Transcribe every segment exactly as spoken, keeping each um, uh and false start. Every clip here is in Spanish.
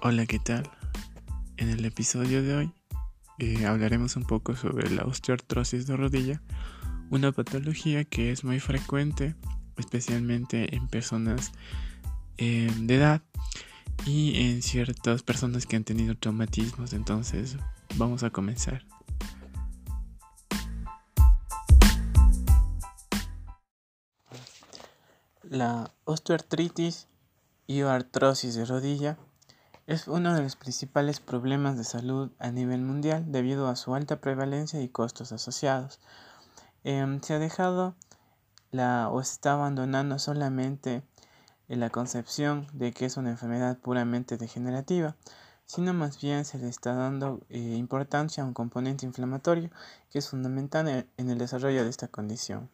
Hola, ¿qué tal? En el episodio de hoy eh, hablaremos un poco sobre la osteoartrosis de rodilla, una patología que es muy frecuente, especialmente en personas eh, de edad y en ciertas personas que han tenido traumatismos. Entonces, vamos a comenzar. La osteoartritis y o artrosis de rodilla es uno de los principales problemas de salud a nivel mundial debido a su alta prevalencia y costos asociados. Eh, se ha dejado la, o se está abandonando solamente en la concepción de que es una enfermedad puramente degenerativa, sino más bien se le está dando eh, importancia a un componente inflamatorio que es fundamental en, en el desarrollo de esta condición.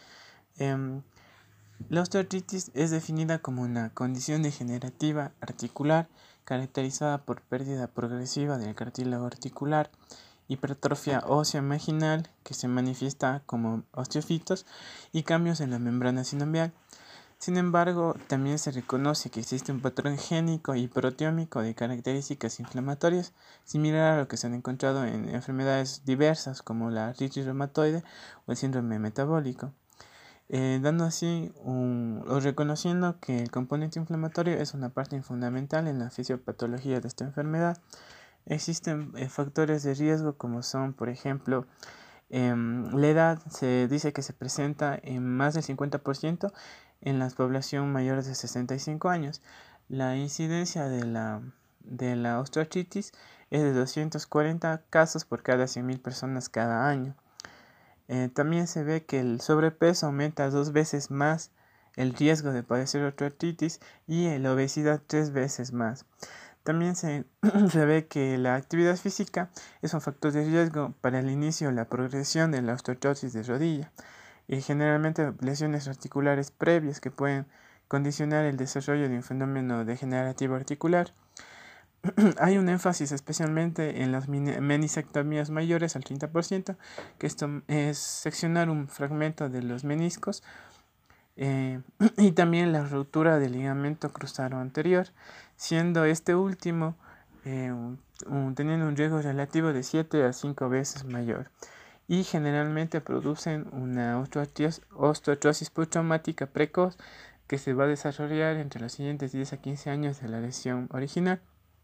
Eh, La osteoartritis es definida como una condición degenerativa articular caracterizada por pérdida progresiva del cartílago articular, hipertrofia ósea marginal que se manifiesta como osteofitos y cambios en la membrana sinovial. Sin embargo, también se reconoce que existe un patrón génico y proteómico de características inflamatorias similar a lo que se han encontrado en enfermedades diversas como la artritis reumatoide o el síndrome metabólico. Eh, dando así un, o reconociendo que el componente inflamatorio es una parte fundamental en la fisiopatología de esta enfermedad. Existen eh, factores de riesgo como son, por ejemplo, eh, la edad. Se dice que se presenta en más del cincuenta por ciento en la población mayor de sesenta y cinco años. La incidencia de la, de la osteoartritis es de doscientos cuarenta casos por cada cien mil personas cada año. Eh, también se ve que el sobrepeso aumenta dos veces más el riesgo de padecer osteoartritis y la obesidad tres veces más. También se, se ve que la actividad física es un factor de riesgo para el inicio o la progresión de la osteoartrosis de rodilla y generalmente lesiones articulares previas que pueden condicionar el desarrollo de un fenómeno degenerativo articular. Hay un énfasis especialmente en las meniscectomías mayores al treinta por ciento, que esto es seccionar un fragmento de los meniscos, eh, y también la ruptura del ligamento cruzado anterior, siendo este último eh, un, un, teniendo un riesgo relativo de siete a cinco veces mayor, y generalmente producen una osteoartrosis postraumática precoz que se va a desarrollar entre los siguientes diez a quince años de la lesión original.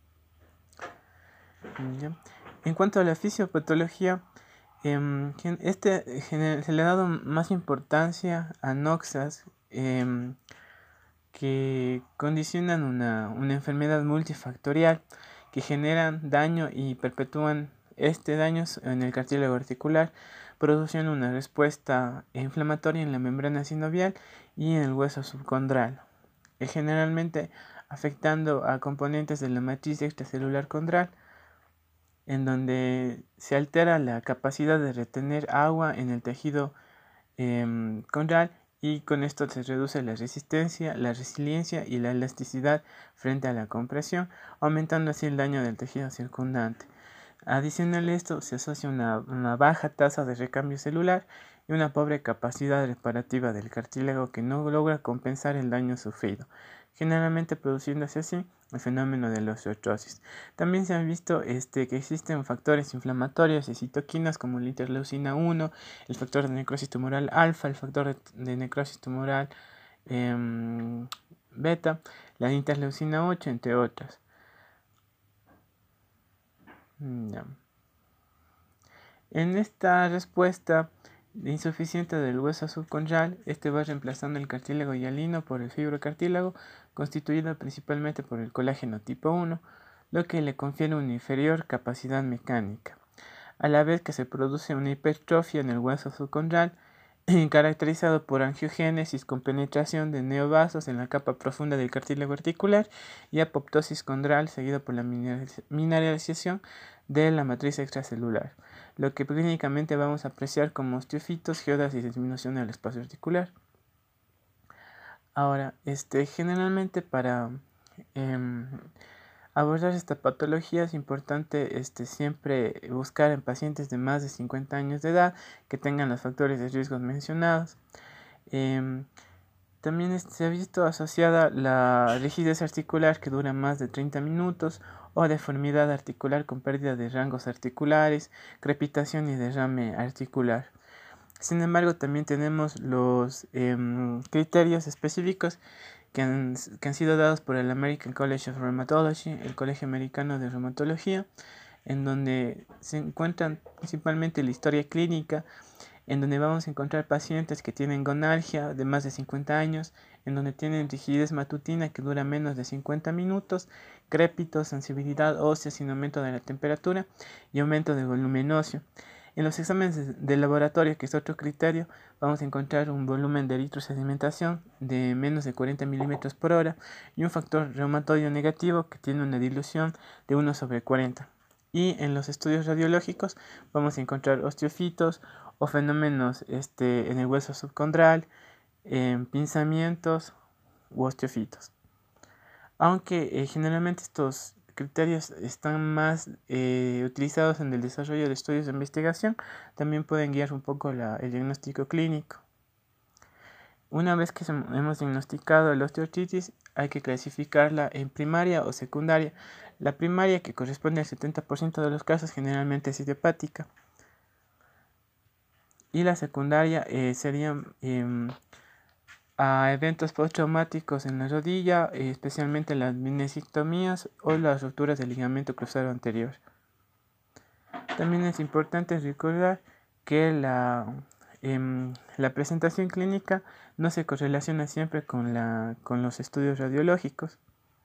En cuanto a la fisiopatología, eh, este, se le ha dado más importancia a noxas eh, que condicionan una, una enfermedad multifactorial que generan daño y perpetúan este daño en el cartílago articular, produciendo una respuesta inflamatoria en la membrana sinovial y en el hueso subcondral, eh, generalmente afectando a componentes de la matriz extracelular condral, en donde se altera la capacidad de retener agua en el tejido eh, condral, y con esto se reduce la resistencia, la resiliencia y la elasticidad frente a la compresión, aumentando así el daño del tejido circundante. Adicional a esto, se asocia una, una baja tasa de recambio celular y una pobre capacidad reparativa del cartílago que no logra compensar el daño sufrido, generalmente produciéndose así el fenómeno de la osteoartrosis. También se han visto este, que existen factores inflamatorios y citoquinas como la interleucina uno, el factor de necrosis tumoral alfa, el factor de, de necrosis tumoral eh, beta, la interleucina ocho, entre otras. Ya. En esta respuesta insuficiente del hueso subcondral, este va reemplazando el cartílago hialino por el fibrocartílago, constituido principalmente por el colágeno tipo uno, lo que le confiere una inferior capacidad mecánica, a la vez que se produce una hipertrofia en el hueso subcondral, caracterizado por angiogénesis con penetración de neovasos en la capa profunda del cartílago articular y apoptosis condral, seguido por la mineralización de la matriz extracelular, lo que clínicamente vamos a apreciar como osteofitos, geodas y disminución del espacio articular. Ahora, este, generalmente para eh, abordar esta patología es importante este, siempre buscar en pacientes de más de cincuenta años de edad que tengan los factores de riesgo mencionados. Eh, también se ha visto asociada la rigidez articular que dura más de treinta minutos o deformidad articular con pérdida de rangos articulares, crepitación y derrame articular. Sin embargo, también tenemos los eh, criterios específicos que han, que han sido dados por el American College of Rheumatology, el Colegio Americano de Reumatología, en donde se encuentran principalmente la historia clínica, en donde vamos a encontrar pacientes que tienen gonalgia de más de cincuenta años, en donde tienen rigidez matutina que dura menos de cincuenta minutos, crépito, sensibilidad ósea sin aumento de la temperatura y aumento del volumen óseo. En los exámenes de laboratorio, que es otro criterio, vamos a encontrar un volumen de eritrosedimentación de menos de cuarenta milímetros por hora y un factor reumatoideo negativo que tiene una dilución de uno sobre cuarenta. Y en los estudios radiológicos vamos a encontrar osteofitos o fenómenos este, en el hueso subcondral, en pinzamientos u osteofitos. Aunque eh, generalmente estos criterios están más eh, utilizados en el desarrollo de estudios de investigación, también pueden guiar un poco la, el diagnóstico clínico. Una vez que hemos diagnosticado la osteoartritis, hay que clasificarla en primaria o secundaria. La primaria, que corresponde al setenta por ciento de los casos, generalmente es idiopática. Y la secundaria eh, serían eh, a eventos postraumáticos en la rodilla, eh, especialmente las meniscectomías o las rupturas del ligamento cruzado anterior. También es importante recordar que la, eh, la presentación clínica no se correlaciona siempre con, la, con los estudios radiológicos.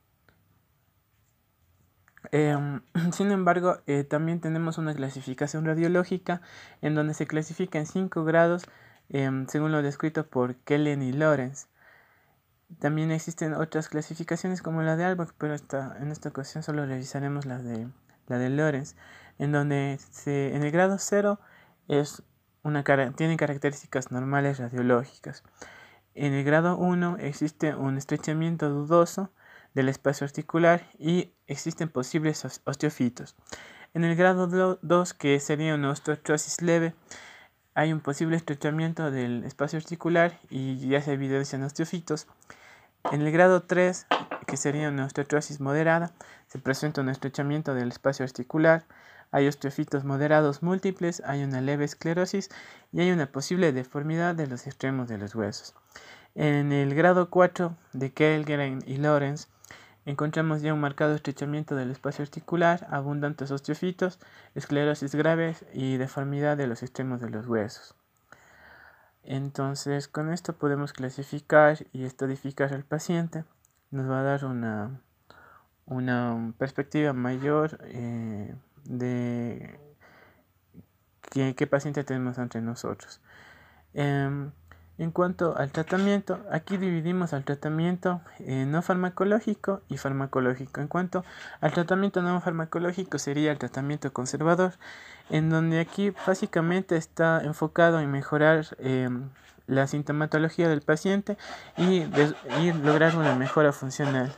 Eh, sin embargo, eh, también tenemos una clasificación radiológica en donde se clasifica en cinco grados eh, según lo descrito por Kellen y Lawrence. También existen otras clasificaciones como la de Albach, pero esta, en esta ocasión solo revisaremos la de, la de Lawrence, en donde se, en el grado cero es una, tienen características normales radiológicas. En el grado uno existe un estrechamiento dudoso del espacio articular y existen posibles osteofitos. En el grado dos, que sería una osteoartrosis leve, hay un posible estrechamiento del espacio articular y ya se evidencian osteofitos. En el grado tres, que sería una osteoartrosis moderada, se presenta un estrechamiento del espacio articular, hay osteofitos moderados múltiples, hay una leve esclerosis y hay una posible deformidad de los extremos de los huesos. En el grado cuatro de Kellgren y Lawrence encontramos ya un marcado estrechamiento del espacio articular, abundantes osteofitos, esclerosis grave y deformidad de los extremos de los huesos. Entonces, con esto podemos clasificar y estadificar al paciente. Nos va a dar una, una perspectiva mayor eh, de qué, qué paciente tenemos entre nosotros. Eh, En cuanto al tratamiento, aquí dividimos al tratamiento eh, no farmacológico y farmacológico. En cuanto al tratamiento no farmacológico, sería el tratamiento conservador, en donde aquí básicamente está enfocado en mejorar eh, la sintomatología del paciente y, de, y lograr una mejora funcional.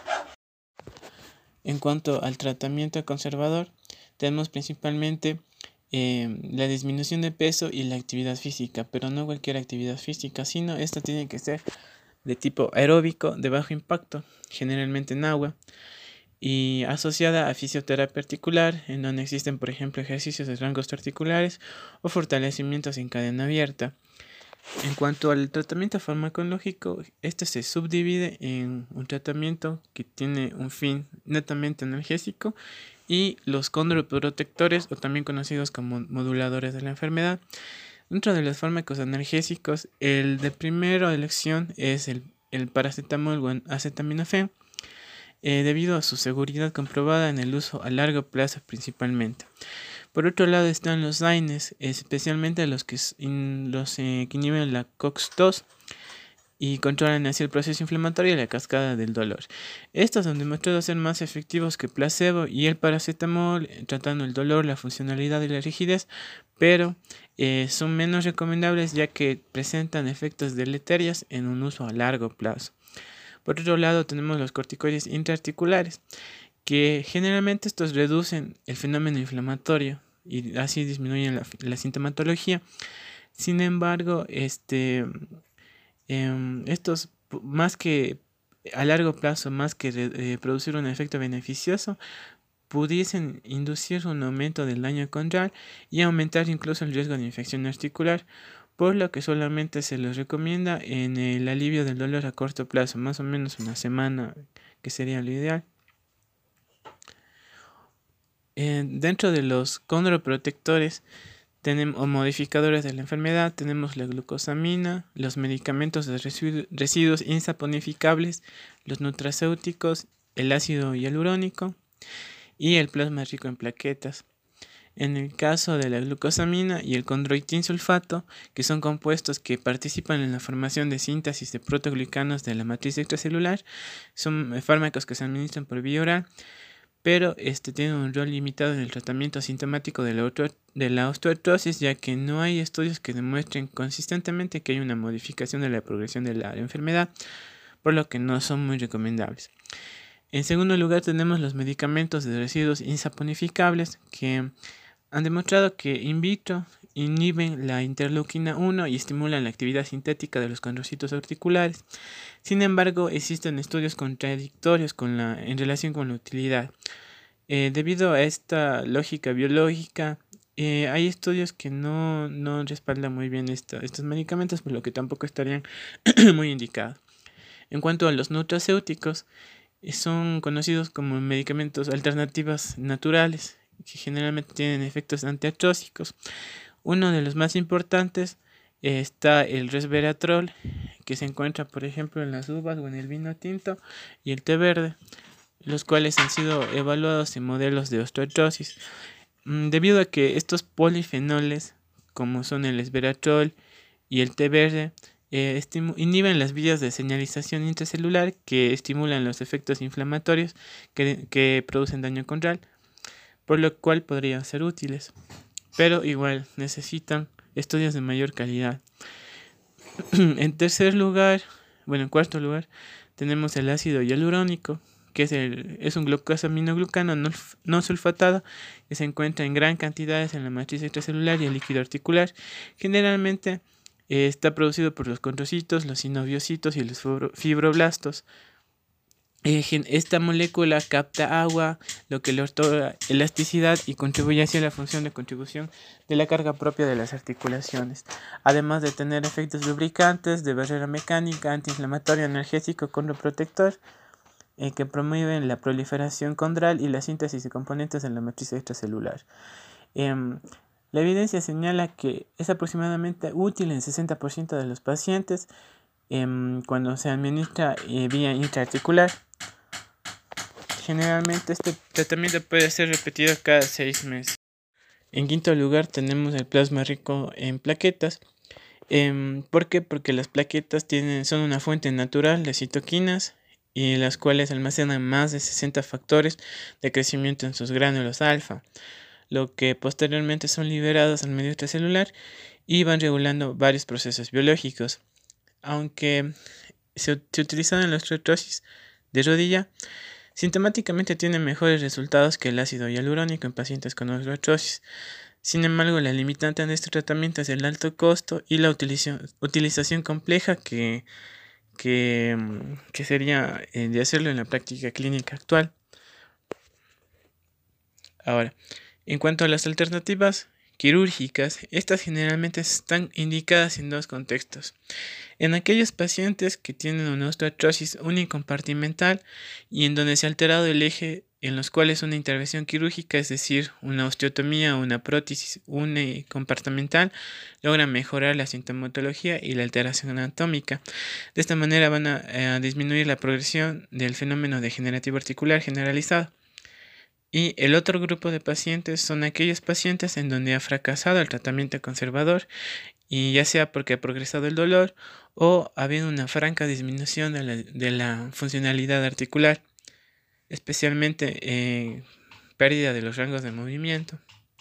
En cuanto al tratamiento conservador, tenemos principalmente Eh, la disminución de peso y la actividad física, pero no cualquier actividad física, sino esta tiene que ser de tipo aeróbico, de bajo impacto, generalmente en agua, y asociada a fisioterapia articular, en donde existen, por ejemplo, ejercicios de rangos articulares o fortalecimientos en cadena abierta. En cuanto al tratamiento farmacológico, este se subdivide en un tratamiento que tiene un fin netamente analgésico y los condroprotectores, o también conocidos como moduladores de la enfermedad. Dentro de los fármacos analgésicos, el de primera elección es el, el paracetamol o acetaminofén, eh, debido a su seguridad comprobada en el uso a largo plazo principalmente. Por otro lado están los D A I N E S, especialmente los que, los, eh, que inhiben la COX dos y controlan así el proceso inflamatorio y la cascada del dolor. Estos han demostrado ser más efectivos que placebo y el paracetamol, tratando el dolor, la funcionalidad y la rigidez, pero eh, son menos recomendables ya que presentan efectos deleterios en un uso a largo plazo. Por otro lado tenemos los corticoides intraarticulares, que generalmente estos reducen el fenómeno inflamatorio y así disminuyen la, la sintomatología. Sin embargo, este, eh, estos más que a largo plazo, más que eh, producir un efecto beneficioso, pudiesen inducir un aumento del daño condral y aumentar incluso el riesgo de infección articular, por lo que solamente se les recomienda en el alivio del dolor a corto plazo, más o menos una semana, que sería lo ideal. Eh, dentro de los condroprotectores tenemos, o modificadores de la enfermedad, tenemos la glucosamina, los medicamentos de residu residuos insaponificables, los nutracéuticos, el ácido hialurónico y el plasma rico en plaquetas. En el caso de la glucosamina y el condroitinsulfato, que son compuestos que participan en la formación de síntesis de proteoglicanos de la matriz extracelular, son fármacos que se administran por vía oral, pero este tiene un rol limitado en el tratamiento asintomático de la, de la osteoartrosis, ya que no hay estudios que demuestren consistentemente que hay una modificación de la progresión de la enfermedad, por lo que no son muy recomendables. En segundo lugar tenemos los medicamentos de residuos insaponificables, que han demostrado que in vitro inhiben la interleuquina uno y estimulan la actividad sintética de los condrocitos articulares. Sin embargo, existen estudios contradictorios con la, en relación con la utilidad. Eh, debido a esta lógica biológica, eh, hay estudios que no, no respaldan muy bien esta, estos medicamentos, por lo que tampoco estarían muy indicados. En cuanto a los nutracéuticos, son conocidos como medicamentos alternativos naturales, que generalmente tienen efectos antiartrósicos. Uno de los más importantes eh, está el resveratrol, que se encuentra por ejemplo en las uvas o en el vino tinto, y el té verde, los cuales han sido evaluados en modelos de osteoartrosis. Mm, debido a que estos polifenoles, como son el resveratrol y el té verde, eh, inhiben las vías de señalización intracelular que estimulan los efectos inflamatorios que, que producen daño condral, por lo cual podrían ser útiles, pero igual necesitan estudios de mayor calidad. En tercer lugar, bueno, en cuarto lugar, tenemos el ácido hialurónico, que es, el, es un glucosaminoglucano no, no sulfatado, que se encuentra en gran cantidades en la matriz extracelular y el líquido articular. Generalmente eh, está producido por los condrocitos, los sinoviocitos y los fibroblastos. Esta molécula capta agua, lo que le otorga elasticidad y contribuye hacia la función de contribución de la carga propia de las articulaciones, además de tener efectos lubricantes, de barrera mecánica, antiinflamatorio, analgésico, condroprotector, eh, que promueven la proliferación condral y la síntesis de componentes en la matriz extracelular. Eh, la evidencia señala que es aproximadamente útil en sesenta por ciento de los pacientes eh, cuando se administra eh, vía intraarticular. Generalmente este tratamiento puede ser repetido cada seis meses. En quinto lugar tenemos el plasma rico en plaquetas. Eh, ¿Por qué? Porque las plaquetas tienen, son una fuente natural de citoquinas, y las cuales almacenan más de sesenta factores de crecimiento en sus gránulos alfa, lo que posteriormente son liberados al medio extracelular y van regulando varios procesos biológicos. Aunque se, se utilizan en la osteoartrosis de rodilla, sintomáticamente tiene mejores resultados que el ácido hialurónico en pacientes con osteoartrosis. Sin embargo, la limitante de este tratamiento es el alto costo y la utilización, utilización compleja que, que, que sería eh, de hacerlo en la práctica clínica actual. Ahora, en cuanto a las alternativas quirúrgicas, estas generalmente están indicadas en dos contextos. En aquellos pacientes que tienen una osteoartrosis unicompartimental y en donde se ha alterado el eje, en los cuales una intervención quirúrgica, es decir, una osteotomía o una prótesis unicompartimental, logra mejorar la sintomatología y la alteración anatómica. De esta manera van a, a disminuir la progresión del fenómeno degenerativo articular generalizado. Y el otro grupo de pacientes son aquellos pacientes en donde ha fracasado el tratamiento conservador, y ya sea porque ha progresado el dolor o ha habido una franca disminución de la, de la funcionalidad articular, especialmente eh, pérdida de los rangos de movimiento.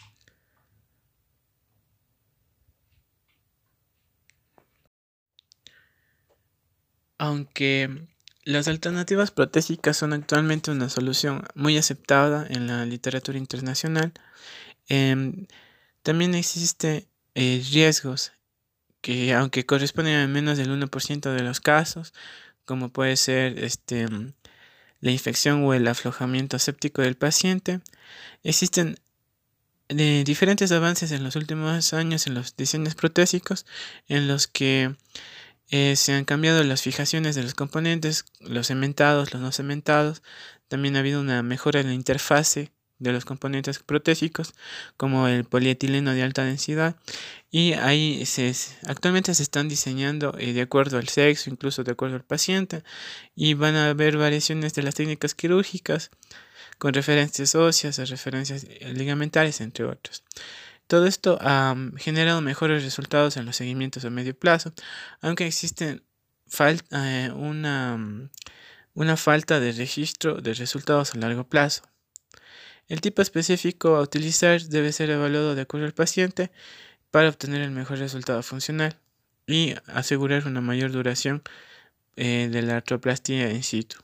Aunque las alternativas protésicas son actualmente una solución muy aceptada en la literatura internacional, eh, también existen eh, riesgos que, aunque corresponden a menos del uno por ciento de los casos, como puede ser este, la infección o el aflojamiento séptico del paciente. Existen eh, diferentes avances en los últimos años en los diseños protésicos, en los que eh, se han cambiado las fijaciones de los componentes, los cementados, los no cementados. También ha habido una mejora en la interfase de los componentes protésicos, como el polietileno de alta densidad, y ahí se, actualmente se están diseñando eh, de acuerdo al sexo, incluso de acuerdo al paciente, y van a haber variaciones de las técnicas quirúrgicas con referencias óseas, referencias ligamentarias, entre otros. Todo esto ha um, generado mejores resultados en los seguimientos a medio plazo, aunque existe fal eh, una, um, una falta de registro de resultados a largo plazo. El tipo específico a utilizar debe ser evaluado de acuerdo al paciente para obtener el mejor resultado funcional y asegurar una mayor duración eh, de la artroplastia in situ.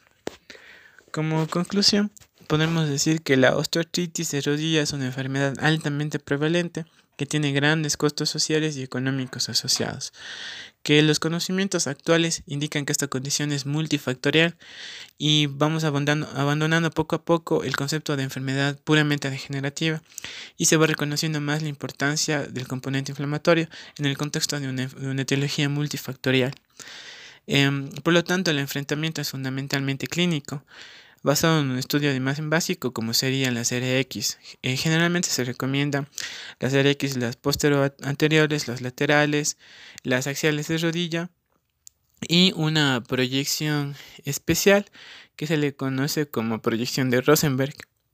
Como conclusión, podemos decir que la osteoartritis de rodilla es una enfermedad altamente prevalente que tiene grandes costos sociales y económicos asociados, que los conocimientos actuales indican que esta condición es multifactorial y vamos abandonando, abandonando poco a poco el concepto de enfermedad puramente degenerativa y se va reconociendo más la importancia del componente inflamatorio en el contexto de una, de una etiología multifactorial. Eh, por lo tanto, el enfrentamiento es fundamentalmente clínico, basado en un estudio de imagen básico como sería la serie X. Eh, generalmente se recomienda la serie X, las posteriores anteriores, las laterales, las axiales de rodilla y una proyección especial que se le conoce como proyección de Rosenberg,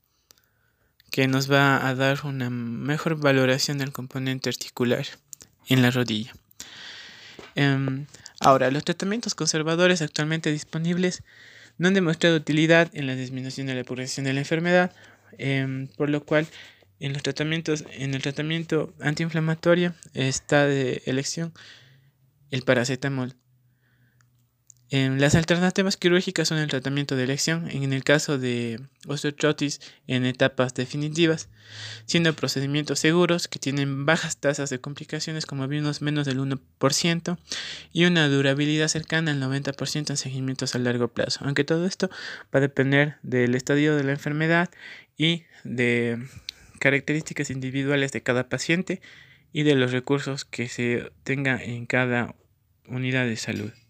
que nos va a dar una mejor valoración del componente articular en la rodilla. Um, ahora, los tratamientos conservadores actualmente disponibles no han demostrado utilidad en la disminución de la progresión de la enfermedad, eh, por lo cual en los tratamientos, en el tratamiento antiinflamatorio está de elección el paracetamol. Eh, las alternativas quirúrgicas son el tratamiento de elección en el caso de osteoartritis en etapas definitivas, siendo procedimientos seguros que tienen bajas tasas de complicaciones como menos, menos del uno por ciento y una durabilidad cercana al noventa por ciento en seguimientos a largo plazo, aunque todo esto va a depender del estadio de la enfermedad y de características individuales de cada paciente y de los recursos que se tenga en cada unidad de salud.